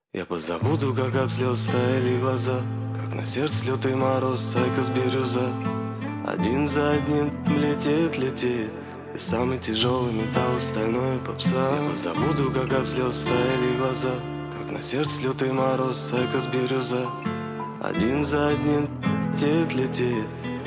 Я позабуду, как от слез стояли глаза, как на сердце лютый мороз, сайка бирюза. Один за одним летит, и самый тяжелый металл, остальное попса. Я позабуду, как от слез стояли глаза, как на сердце лютый мороз, сайка бирюза. Один за одним летит.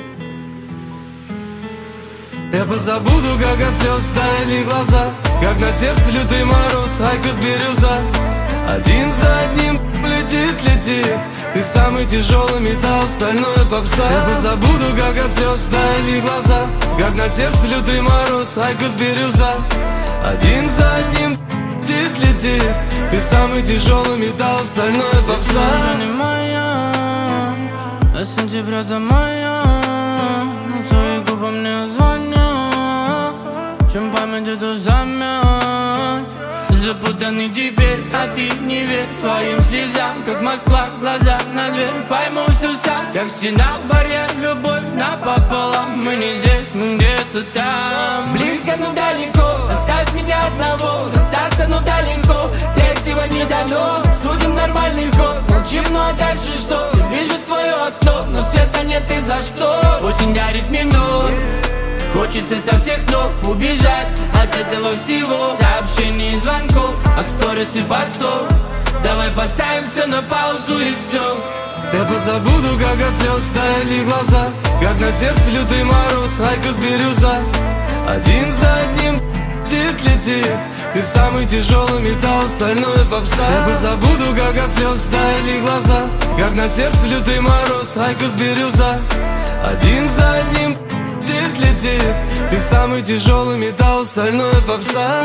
Я позабуду, как от слез стояли глаза, как на сердце лютый мороз, айкос бирюза. Один за одним летит, ты самый тяжелый металл, остальное попса. Я позабуду, как от слез стояли глаза, как на сердце лютый мороз, айкос бирюза. Один за одним летит, ты самый тяжелый металл, остальное попса. Ты уже не моя, а сентября до мая, на твои губы мне звонят, чем память эту замять. Запутанный теперь, а ты не верь своим слезам, как Москва, глаза на дверь, пойму все сам. Как стена, барьер, любовь напополам. Мы не здесь, мы где-то там. Близко, но далеко, оставь меня одного. Расстаться, но далеко, третьего не дано. Судим нормальный ход, молчим, ну а дальше что? Я вижу твое окно, но света нет и за что. Осень дарит минут, хочется со всех ног убежать от этого всего. Сообщений и звонков, от сторис и постов. Давай поставим все на паузу и все. Я позабуду, как от слез стояли глаза, как на сердце лютый мороз, айкос бирюза. Один за одним летит, ты самый тяжелый металл, остальное попса. Я позабуду, как от слез стояли глаза, как на сердце лютый мороз, айкос бирюза. Один за одним летит, ты самый тяжелый металл, остальное попса.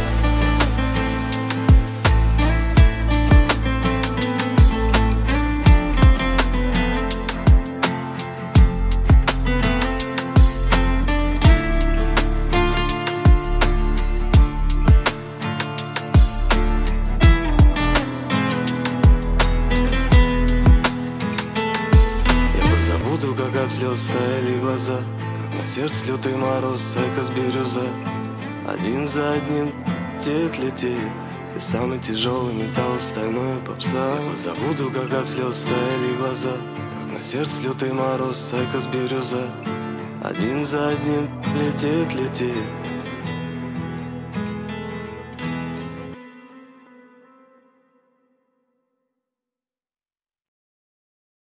Я позабуду, как от слез стояли глаза, на сердце лютый мороз, айкос бирюза. Один за одним летит, ты самый тяжелый металл, остальное попса. Я забуду, как от слез стояли глаза, как на сердце лютый мороз, айкос бирюза. Один за одним летит.